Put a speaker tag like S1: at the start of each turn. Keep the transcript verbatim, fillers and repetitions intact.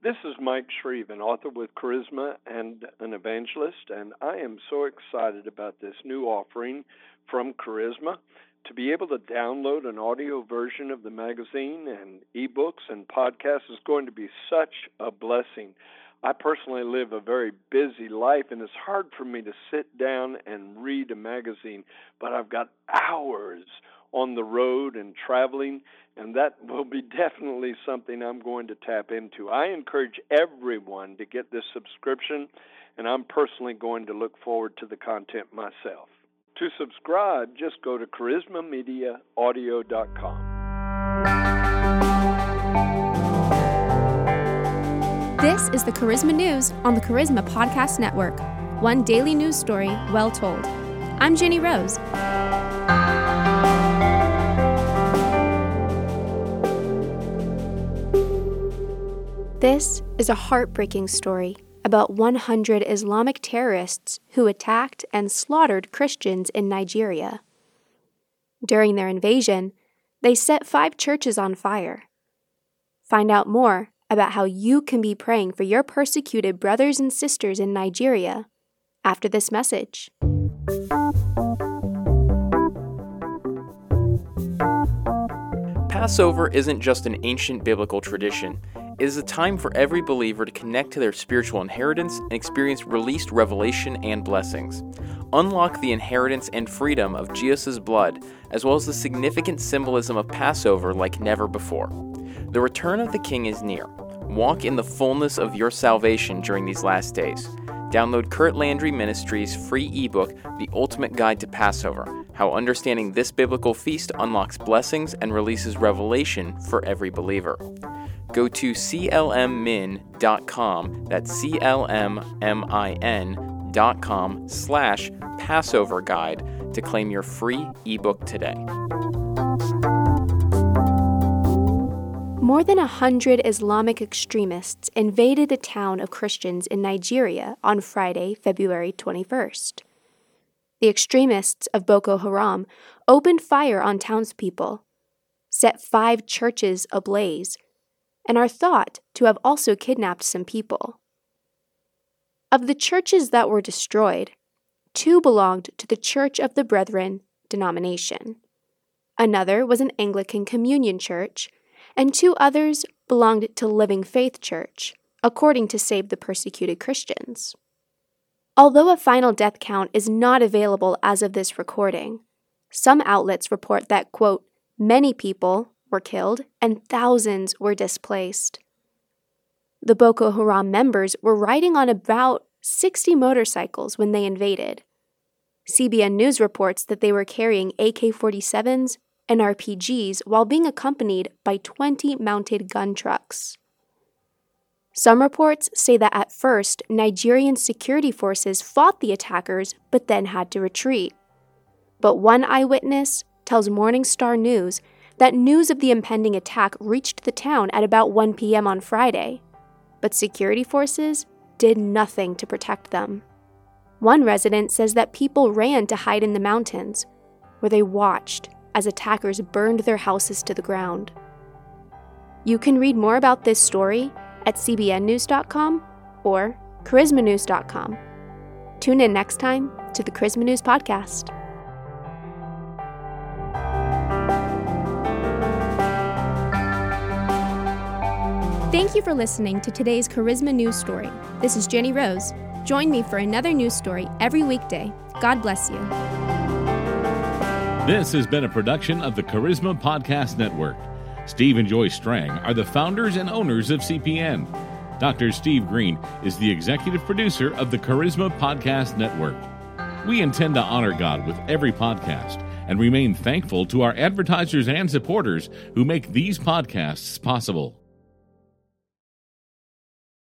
S1: This is Mike Shreve, an author with Charisma and an evangelist, and I am so excited about this new offering from Charisma. To be able to download an audio version of the magazine and ebooks and podcasts is going to be such a blessing. I personally live a very busy life, and it's hard for me to sit down and read a magazine, but I've got hours on the road and traveling, and that will be definitely something I'm going to tap into. I encourage everyone to get this subscription, and I'm personally going to look forward to the content myself. To subscribe, just go to charisma media audio dot com.
S2: This is the Charisma News on the Charisma Podcast Network. One daily news story well told. I'm Jenny Rose. This is a heartbreaking story about one hundred Islamic terrorists who attacked and slaughtered Christians in Nigeria. During their invasion, they set five churches on fire. Find out more about how you can be praying for your persecuted brothers and sisters in Nigeria after this message.
S3: Passover isn't just an ancient biblical tradition. It is a time for every believer to connect to their spiritual inheritance and experience released revelation and blessings. Unlock the inheritance and freedom of Jesus' blood, as well as the significant symbolism of Passover like never before. The return of the King is near. Walk in the fullness of your salvation during these last days. Download Kurt Landry Ministries' free ebook, The Ultimate Guide to Passover, How Understanding This Biblical Feast Unlocks Blessings and Releases Revelation for Every Believer. Go to C L M min dot com, that's C L M M I N dot com slash Passover Guide to claim your free ebook today.
S2: More than a hundred Islamic extremists invaded a town of Christians in Nigeria on Friday, February twenty-first. The extremists of Boko Haram opened fire on townspeople, set five churches ablaze, and are thought to have also kidnapped some people. Of the churches that were destroyed, two belonged to the Church of the Brethren denomination. Another was an Anglican Communion Church, and two others belonged to Living Faith Church, according to Save the Persecuted Christians. Although a final death count is not available as of this recording, some outlets report that, quote, many people were killed and thousands were displaced. The Boko Haram members were riding on about sixty motorcycles when they invaded. C B N News reports that they were carrying A K forty-sevens and R P Gs while being accompanied by twenty mounted gun trucks. Some reports say that at first, Nigerian security forces fought the attackers but then had to retreat. But one eyewitness tells Morning Star News that news of the impending attack reached the town at about one p.m. on Friday, but security forces did nothing to protect them. One resident says that people ran to hide in the mountains, where they watched as attackers burned their houses to the ground. You can read more about this story at C B N news dot com or charisma news dot com. Tune in next time to the Charisma News Podcast. Thank you for listening to today's Charisma News Story. This is Jenny Rose. Join me for another news story every weekday. God bless you.
S4: This has been a production of the Charisma Podcast Network. Steve and Joy Strang are the founders and owners of C P N. Doctor Steve Green is the executive producer of the Charisma Podcast Network. We intend to honor God with every podcast and remain thankful to our advertisers and supporters who make these podcasts possible.